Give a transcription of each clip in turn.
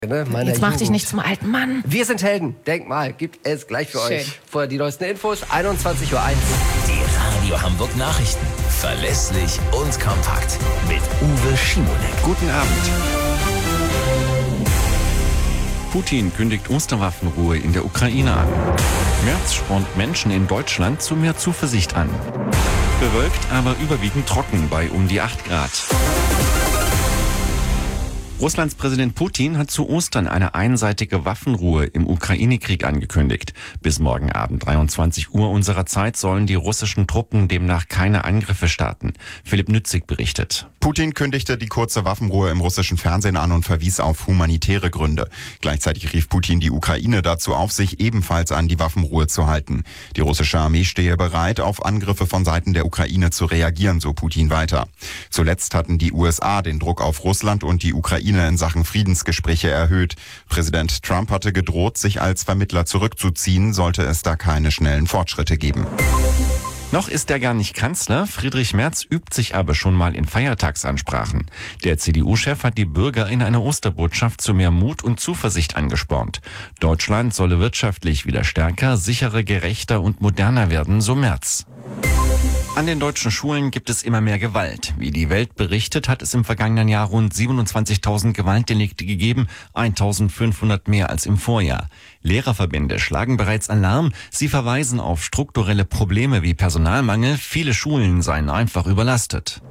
Jetzt mach dich nicht zum alten Mann. Wir sind Helden. Denkmal gibt es gleich für euch. Vorher die neuesten Infos, 21:01 Uhr. Die Radio Hamburg Nachrichten. Verlässlich und kompakt. Mit Uwe Schimonek. Guten Abend. Putin kündigt Osterwaffenruhe in der Ukraine an. Merz spornt Menschen in Deutschland zu mehr Zuversicht an. Bewölkt, aber überwiegend trocken bei um die 8 Grad. Russlands Präsident Putin hat zu Ostern eine einseitige Waffenruhe im Ukraine-Krieg angekündigt. Bis morgen Abend 23 Uhr unserer Zeit sollen die russischen Truppen demnach keine Angriffe starten. Philipp Nützig berichtet. Putin kündigte die kurze Waffenruhe im russischen Fernsehen an und verwies auf humanitäre Gründe. Gleichzeitig rief Putin die Ukraine dazu auf, sich ebenfalls an die Waffenruhe zu halten. Die russische Armee stehe bereit, auf Angriffe von Seiten der Ukraine zu reagieren, so Putin weiter. Zuletzt hatten die USA den Druck auf Russland und die Ukraine in Sachen Friedensgespräche erhöht. Präsident Trump hatte gedroht, sich als Vermittler zurückzuziehen, sollte es da keine schnellen Fortschritte geben. Noch ist er gar nicht Kanzler, Friedrich Merz übt sich aber schon mal in Feiertagsansprachen. Der CDU-Chef hat die Bürger in einer Osterbotschaft zu mehr Mut und Zuversicht angespornt. Deutschland solle wirtschaftlich wieder stärker, sicherer, gerechter und moderner werden, so Merz. An den deutschen Schulen gibt es immer mehr Gewalt. Wie die Welt berichtet, hat es im vergangenen Jahr rund 27.000 Gewaltdelikte gegeben, 1.500 mehr als im Vorjahr. Lehrerverbände schlagen bereits Alarm. Sie verweisen auf strukturelle Probleme wie Personalmangel. Viele Schulen seien einfach überlastet.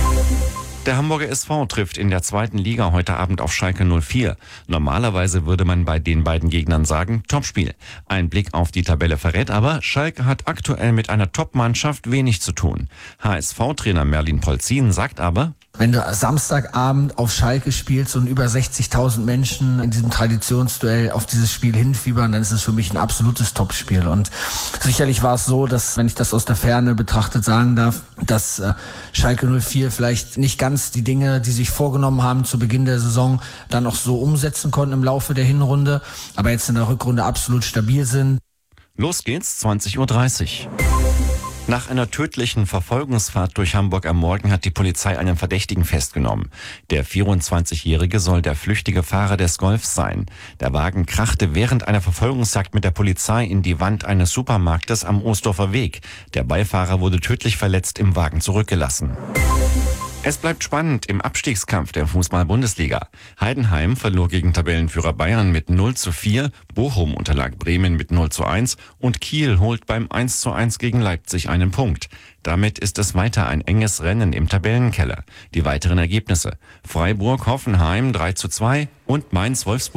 Der Hamburger SV trifft in der 2. Liga heute Abend auf Schalke 04. Normalerweise würde man bei den beiden Gegnern sagen, Topspiel. Ein Blick auf die Tabelle verrät aber, Schalke hat aktuell mit einer Top-Mannschaft wenig zu tun. HSV-Trainer Merlin Polzin sagt aber: Wenn du Samstagabend auf Schalke spielst und über 60.000 Menschen in diesem Traditionsduell auf dieses Spiel hinfiebern, dann ist es für mich ein absolutes Topspiel. Und sicherlich war es so, dass, wenn ich das aus der Ferne betrachtet sagen darf, dass Schalke 04 vielleicht nicht ganz die Dinge, die sich vorgenommen haben zu Beginn der Saison, dann auch so umsetzen konnten im Laufe der Hinrunde, aber jetzt in der Rückrunde absolut stabil sind. Los geht's, 20:30 Uhr. Nach einer tödlichen Verfolgungsfahrt durch Hamburg am Morgen hat die Polizei einen Verdächtigen festgenommen. Der 24-Jährige soll der flüchtige Fahrer des Golfs sein. Der Wagen krachte während einer Verfolgungsjagd mit der Polizei in die Wand eines Supermarktes am Ohlsdorfer Weg. Der Beifahrer wurde tödlich verletzt im Wagen zurückgelassen. Es bleibt spannend im Abstiegskampf der Fußball-Bundesliga. Heidenheim verlor gegen Tabellenführer Bayern mit 0:4, Bochum unterlag Bremen mit 0:1 und Kiel holt beim 1:1 gegen Leipzig einen Punkt. Damit ist es weiter ein enges Rennen im Tabellenkeller. Die weiteren Ergebnisse: Freiburg-Hoffenheim 3:2 und Mainz-Wolfsburg